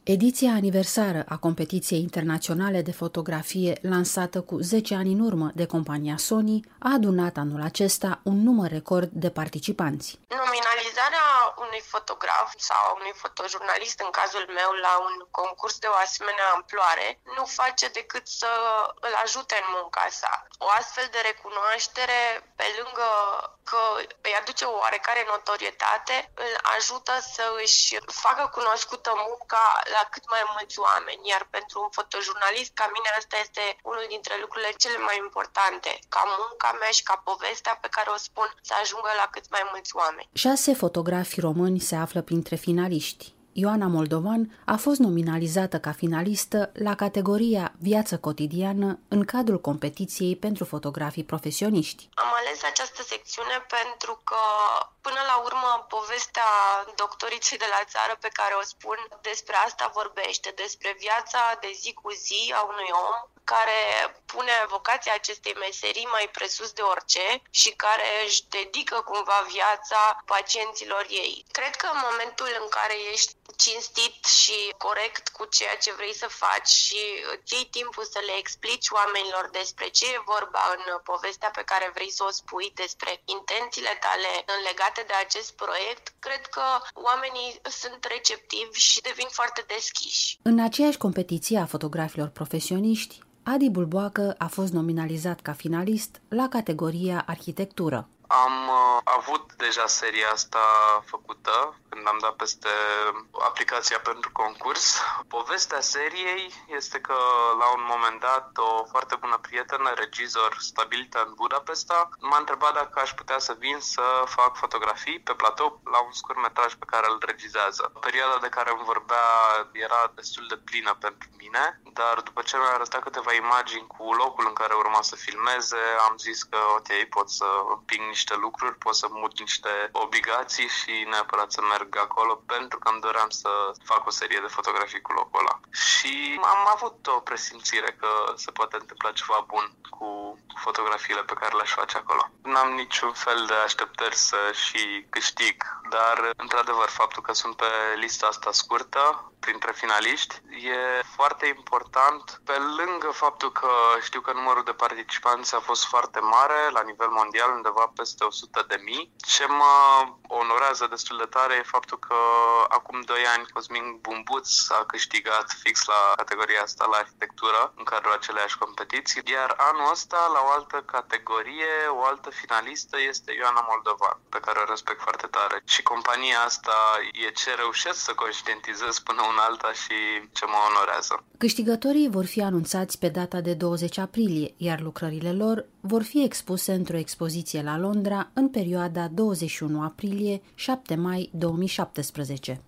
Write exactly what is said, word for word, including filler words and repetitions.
Ediția aniversară a competiției internaționale de fotografie, lansată cu zece ani în urmă de compania Sony, a adunat anul acesta un număr record de participanți. Nominalizarea unui fotograf sau unui fotojurnalist, în cazul meu, la un concurs de o asemenea amploare, nu face decât să îl ajute în munca sa. O astfel de recunoaștere, pe lângă că îi aduce o oarecare notorietate, îl ajută să își facă cunoscută munca la cât mai mulți oameni. Iar pentru un fotojurnalist, ca mine, asta este unul dintre lucrurile cele mai importante, ca munca mea și ca povestea pe care o spun să ajungă la cât mai mulți oameni. Șase fotografi români se află printre finaliști. Ioana Moldovan a fost nominalizată ca finalistă la categoria Viață cotidiană în cadrul competiției pentru fotografii profesioniști. Am ales această secțiune pentru că, până la urmă, povestea doctoriței de la țară pe care o spun, despre asta vorbește, despre viața de zi cu zi a unui om care pune vocația acestei meserii mai presus de orice și care își dedică cumva viața pacienților ei. Cred că în momentul în care ești cinstit și corect cu ceea ce vrei să faci și îți iei timpul să le explici oamenilor despre ce e vorba în povestea pe care vrei să o spui, despre intențiile tale legate de acest proiect, cred că oamenii sunt receptivi și devin foarte deschiși. În aceeași competiție a fotografilor profesioniști, Adi Bulboacă a fost nominalizat ca finalist la categoria arhitectură. Am uh, avut deja seria asta făcută când am dat peste aplicația pentru concurs. Povestea seriei este că la un moment dat o foarte bună prietenă, regizor stabilită în Budapesta, m-a întrebat dacă aș putea să vin să fac fotografii pe platou la un scurtmetraj pe care îl regizează. Perioada de care îmi vorbea era destul de plină pentru mine, dar după ce mi-a arătat câteva imagini cu locul în care urma să filmeze, am zis că ok, pot să împing niște lucruri, pot să mut niște obligații și neapărat să merg acolo pentru că îmi doream să fac o serie de fotografii cu locul ăla. Și am avut o presimțire că se poate întâmpla ceva bun cu fotografiile pe care le-aș face acolo. N-am niciun fel de așteptări să și câștig, dar într-adevăr faptul că sunt pe lista asta scurtă printre finaliști e foarte important, pe lângă faptul că știu că numărul de participanți a fost foarte mare la nivel mondial, undeva peste o sută de mii. Ce mă onorează destul de tare e faptul că acum doi ani Cosmin Bumbuț a câștigat fix la categoria asta, la arhitectură, în cadrul aceleiași competiții, iar anul ăsta, la o altă categorie, o altă finalistă este Ioana Moldovan, pe care o respect foarte tare. Și compania asta e ce reușesc să conștientizez până una alta și ce mă onorează. Câștigătorii vor fi anunțați pe data de douăzeci aprilie, iar lucrările lor vor fi expuse într-o expoziție la Londra în perioada douăzeci și unu aprilie - șapte mai două mii șaptesprezece.